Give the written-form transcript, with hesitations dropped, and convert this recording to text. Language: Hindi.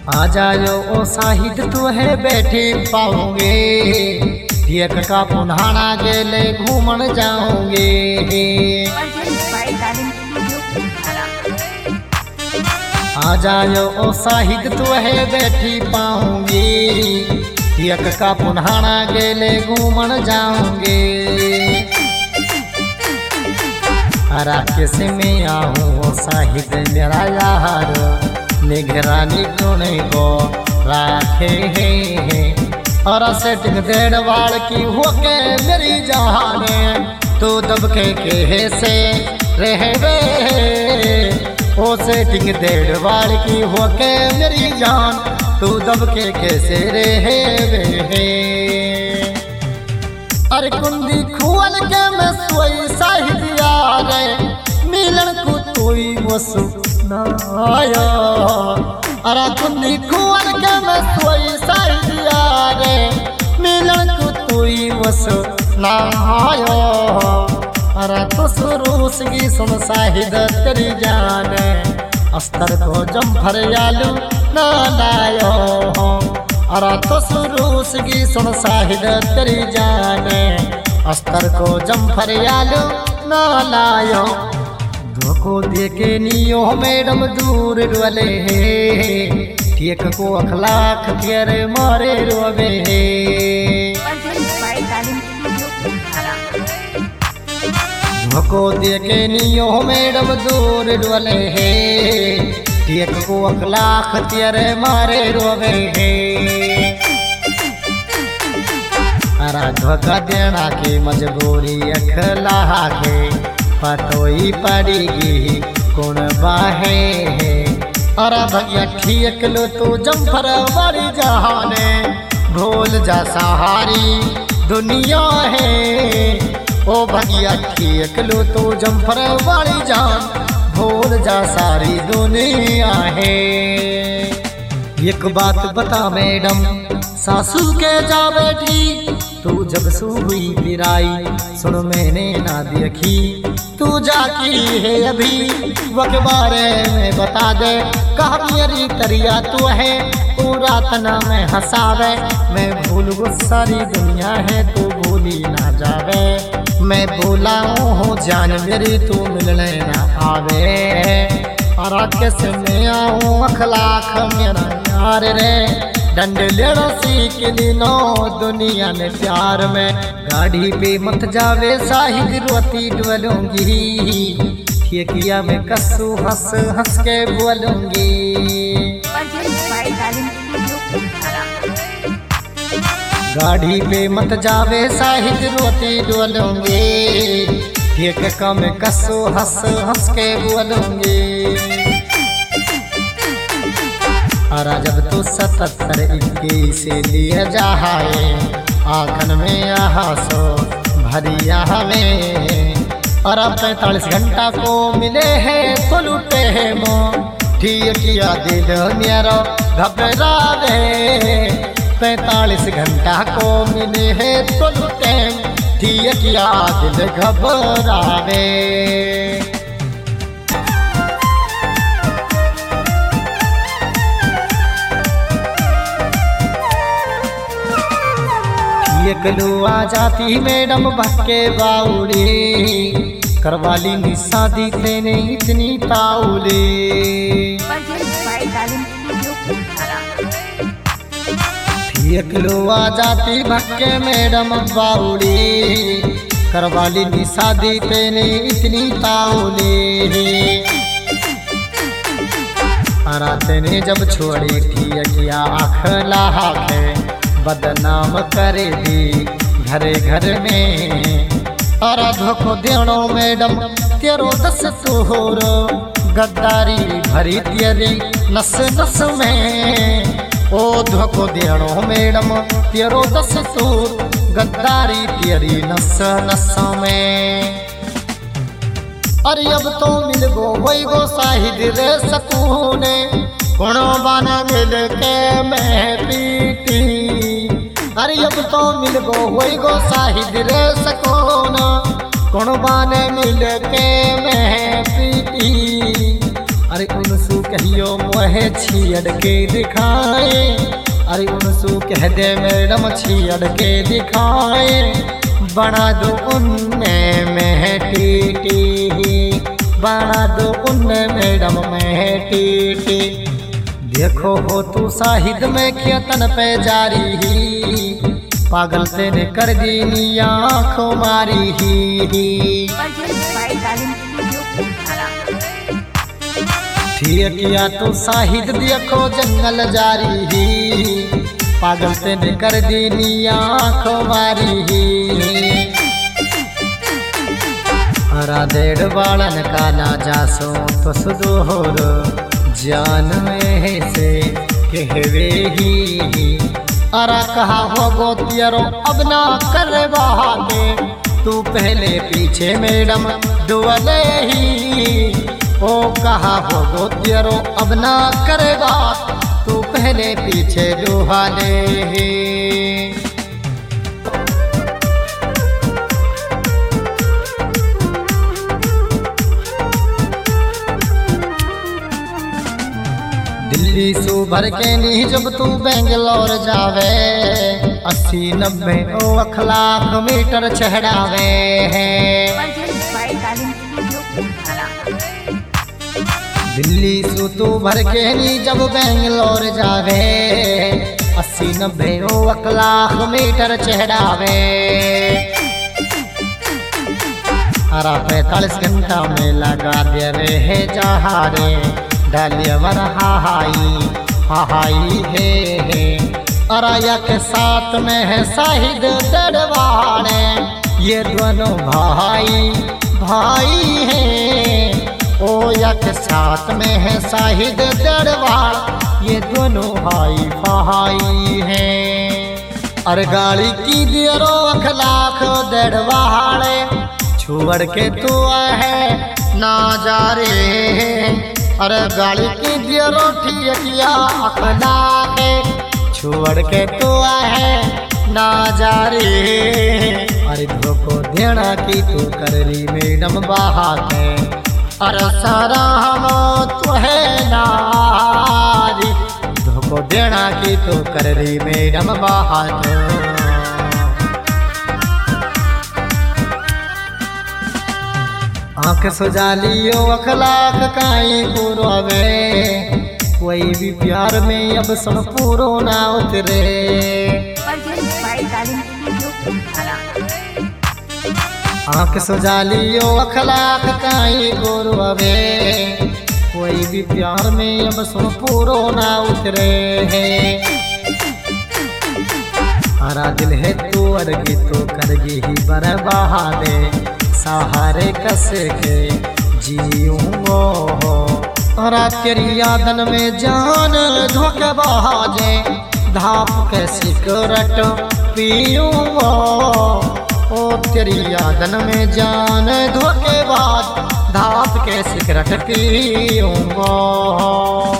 आ जाओ ओ साहिद तू है बैठी पाओगे, एक का पुन्हाना गेले घूमन जाओगे। आ जाओ ओ साहिद तू है बैठी पाओगे, एक का पुन्हाना गेले घूमन जाओगे। राकेश में आऊँ साहिद मेरा यार, निगरानी कोने को राखे है। और सेटिंग देड़ वाल की होके मेरी जान, तो दबके के से रहवे। ओ सेटिंग देड़ वाल की होके मेरी जान, तो दबके कैसे रहवे। अरे कुंदी खुअल के मैं सोई साहिद यार, मिलन को तोई वसु नाया। अरे कुंदी खुअल के मैं सोई साहिद यार, मिलन को तोई वसु नाया। अरे तो सुरूस की सुन साहिद तेरी जान, अस्तर को जम्फर यालू ना लायो। अरे तो सुरूस की सुन साहिद तेरी जान, अस्तर को जम्फर यालू ना लायो। धोखो देके नियो मैडम दूर डोले है, ठीक को अखलाक तेरे मारे रोवे है। धोखो देके नियो मैडम दूर डोले है, ठीक को अखलाक तेरे मारे रोवे है। अरा धोखा देना की मजबूरी अखला के पतोई पड़ेगी कौन बाहे है। अरे भैया ठीक लो तू जम्फर वाली जहाने, भूल जा सहारी दुनिया है। ओ भैया ठीक लो तू जम्फर वाली जान, भूल जा सारी दुनिया है। एक बात बता मैडम, सासू के जा बैठी तू जब सू हुई पिराई, सुन मैंने ना देखी तू जाकी है अभी। वक बारे में बता दे, कहा मेरी तरिया तू है, पूरा तना में हंसावे। मैं भूल गो सारी दुनिया है, तू भूली ना जावे। मैं भूला हूँ जान मेरी, तू मिलने ना आवे। और कैसे मैं आऊँ अखलाक मेरा यार रे, डंड लेना सीख लीनो दुनिया में प्यार में। गाड़ी पे मत जावे साहिद रोती डोलूंगी, ठेकिया में कस्सू हंस हंस के बोलूंगी। गाड़ी पे मत जावे साहिद रोती डोलूंगी, ठेकिया में कस्सू हंस हंस के बोलूंगी। अरा जब तू 77 से लिए जाए, आंखन में आंसू भरिया हमें। और 45 घंटा को मिले हैं तो लूटे हैं मो, ठीक किया दिल मेरा घबरावे। 45 घंटा को मिले हैं तो लूटे, ठीक किया दिल घबरावे। एक लो आ जाती मैडम भक्के बाउली, करवाली नी शादी तेने इतनी ताउली। एक लो आ जाती भक्के मैडम बाउली, करवाली नी शादी तेने इतनी ताउली। अरा तेने जब छोड़ी ठिया अखला के, बदनाम करे दी घरे घर में। और धोखो देनो मैडम तेरो दस तोहरो, गद्दारी भरी तेरी नस नस में। ओ धोखो देनो मैडम तेरो दस तोर, गद्दारी तेरी नस नस में। अरे अब तो मिल गो वही गो साहिद रे सकूने, कोनो बाना मिल के मैं पीटी। अरे अब तो मिल गो वही गो साहिद रे सकूना, कोनो बाने मिल के मैं पीटी। अरे उनसू कहियो मोहे छियड़ के दिखाए, अरे उनसू कह दे मैडम छियड़ के दिखाए, बना दो उनमें में टीटी, बना दो उनमें मैडम में टीटी। देखो हो तू साहिद में खेतन पे जारी ही, पागल तेने कर दी आँखों मारी ही। ठीक किया तो साहिद देखो जंगल जारी ही, पागल तेने कर दी आँखों मारी ही। हरा डेढ़ बालन का ना जासो तो सुदोहर जान में से कहवे ही। अरा कहा हो गोतियरो अब ना कर बहाने, तू पहले पीछे मैडम दुआले ही। ओ कहा हो गोतियरो अब ना कर बात, तू पहले पीछे दुआले ही। दिल्ली सू भर के नी जब तू बेंगलोर जावे, 80-90 लाख मीटर चढ़ावे। दिल्ली सू तू भर के नी जब बेंगलोर जावे, 80-90 लाख मीटर चढ़ावे। अरा 45 घंटा में लगा देवे है जहारे, डालिया हाई है। अराया के साथ में है साहिद दरबारे, ये दोनों भाई हैं। ओ या के साथ में है साहिद दरबार, ये दोनों भाई हैं। अरे गाड़ी की दियरो 1 लाख दरबारे, छोड़ के तू है ना जा रे। अरे गाड़ी की दियरो ठिया अखलाक, छोड़ के तो है ना जा रे। अरे धोखो देना की तू कर रही मैडम बात, अरे सारा हम तो है नारी, धोखो देना की तू कर रही मैडम बात। आँख सजा लियो 1 लाख काई पूरवे, कोई भी प्यार में अब सुन पूरो ना उतरे। आँख सजा लियो 1 लाख काई पूरवे, कोई भी प्यार में अब सुन पूरो ना उतरे। हरा दिल है तू अड़गी तो करगी ही बर्बादे, सहारे कसे के जीऊंगो। रात तेरी यादन में जान धोखे बाजे, धाप के सिगरेट पीऊंगो। ओ तेरी यादन में जान धोखे बाज, धाप के सिगरेट पीऊंगो।